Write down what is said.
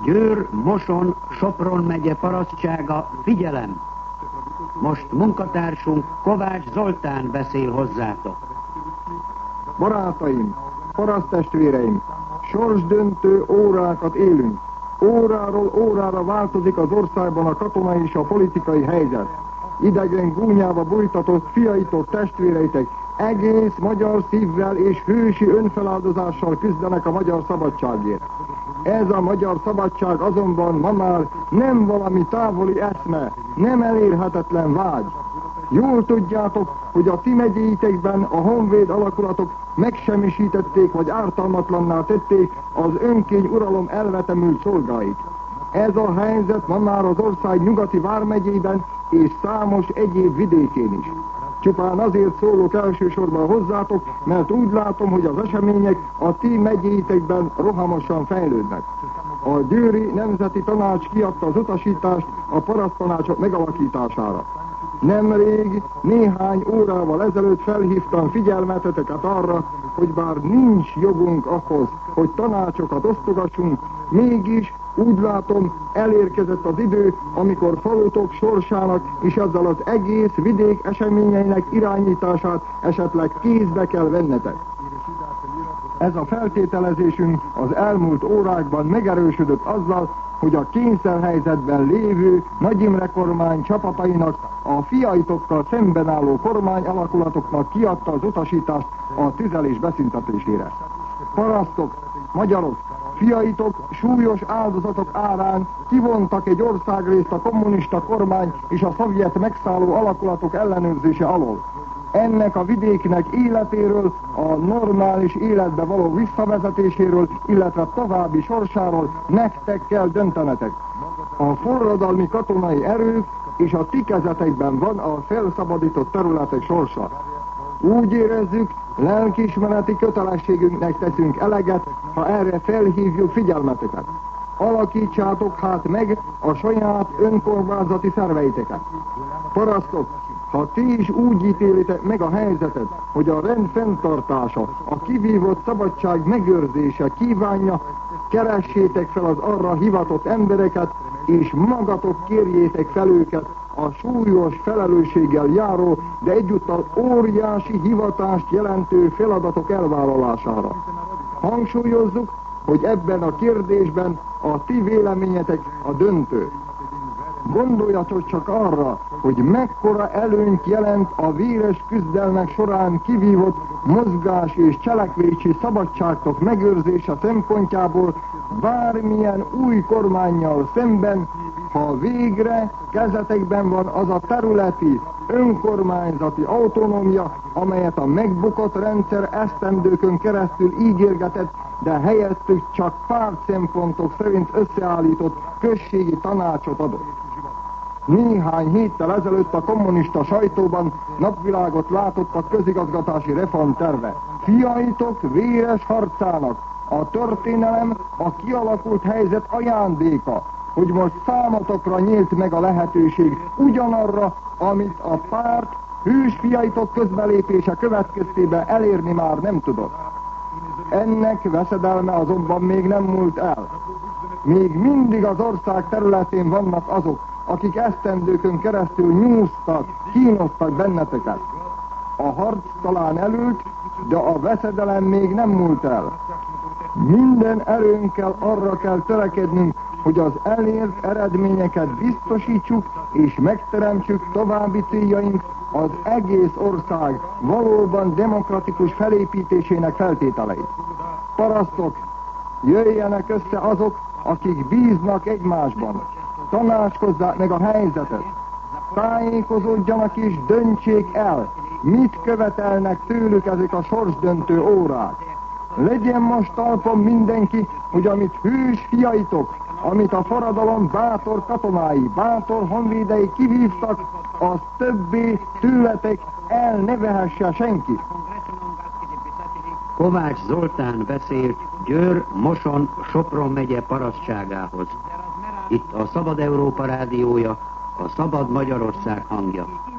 Győr, Moson, Sopron megye parasztsága, figyelem! Most munkatársunk Kovács Zoltán beszél hozzátok. Barátaim, paraszttestvéreim, sorsdöntő órákat élünk. Óráról órára változik az országban a katonai és a politikai helyzet. Idegen gúnyába bújtatott fiaitok, testvéreitek egész magyar szívvel és hősi önfeláldozással küzdenek a magyar szabadságért. Ez a magyar szabadság azonban ma már nem valami távoli eszme, nem elérhetetlen vágy. Jól tudjátok, hogy a ti megyéitekben a honvéd alakulatok megsemmisítették vagy ártalmatlanná tették az önkény uralom elvetemült szolgáit. Ez a helyzet ma már az ország nyugati vármegyében és számos egyéb vidékén is. Csupán azért szólok elsősorban hozzátok, mert úgy látom, hogy az események a ti megyéitekben rohamosan fejlődnek. A Győri Nemzeti Tanács kiadta az utasítást a paraszttanácsok megalakítására. Nemrég, néhány órával ezelőtt felhívtam figyelmeteket arra, hogy bár nincs jogunk ahhoz, hogy tanácsokat osztogassunk, mégis úgy látom, elérkezett az idő, amikor falutok sorsának és ezzel az egész vidék eseményeinek irányítását esetleg kézbe kell vennetek. Ez a feltételezésünk az elmúlt órákban megerősödött azzal, hogy a kényszerhelyzetben lévő Nagy Imre kormány csapatainak a fiaitokkal szemben álló kormány alakulatoknak kiadta az utasítást a tüzelés beszüntetésére. Parasztok, magyarok, fiaitok súlyos áldozatok árán kivontak egy országrészt a kommunista kormány és a szovjet megszálló alakulatok ellenőrzése alól. Ennek a vidéknek életéről, a normális életbe való visszavezetéséről, illetve további sorsáról nektek kell döntenetek. A forradalmi katonai erők és a ti kezetekben van a felszabadított területek sorsa. Úgy érezzük, lelkiismereti kötelességünknek teszünk eleget, ha erre felhívjuk figyelmeteket. Alakítsátok hát meg a saját önkormányzati szerveiteket. Parasztok, ha ti is úgy ítélitek meg a helyzetet, hogy a rend fenntartása, a kivívott szabadság megőrzése kívánja, keressétek fel az arra hivatott embereket, és magatok kérjétek fel őket a súlyos felelősséggel járó, de egyúttal óriási hivatást jelentő feladatok elvállalására. Hangsúlyozzuk, hogy ebben a kérdésben a ti véleményetek a döntő. Gondoljatok csak arra, hogy mekkora előnyt jelent a véres küzdelmek során kivívott mozgás és cselekvési szabadságtok megőrzése szempontjából bármilyen új kormánnyal szemben, ha végre kezetekben van az a területi, önkormányzati autonómia, amelyet a megbukott rendszer esztendőkön keresztül ígérgetett, de helyettük csak párt szempontok szerint összeállított községi tanácsot adott. Néhány héttel ezelőtt a kommunista sajtóban napvilágot látott a közigazgatási reformterve. Fiaitok véres harcának a történelem, a kialakult helyzet ajándéka, hogy most számotokra nyílt meg a lehetőség ugyanarra, amit a párt hős fiaitok közbelépése következtében elérni már nem tudott. Ennek veszedelme azonban még nem múlt el. Még mindig az ország területén vannak azok, akik esztendőkön keresztül nyúztak, kínoztak benneteket. A harc talán elült, de a veszedelem még nem múlt el. Minden erőnkkel arra kell törekednünk, hogy az elért eredményeket biztosítsuk és megteremtsük további céljaink az egész ország valóban demokratikus felépítésének feltételeit. Parasztok, jöjjenek össze azok, akik bíznak egymásban, tanácskozzák meg a helyzetet, tájékozódjanak és döntsék el, mit követelnek tőlük ezek a sorsdöntő órák. Legyen most talpon mindenki, hogy amit hős fiaitok, amit a forradalom bátor katonái, bátor honvédei kivívtak, az többé tőletek el ne vehesse senki. Kovács Zoltán beszélt Győr, Moson, Sopron megye parasztságához. Itt a Szabad Európa rádiója, a Szabad Magyarország hangja.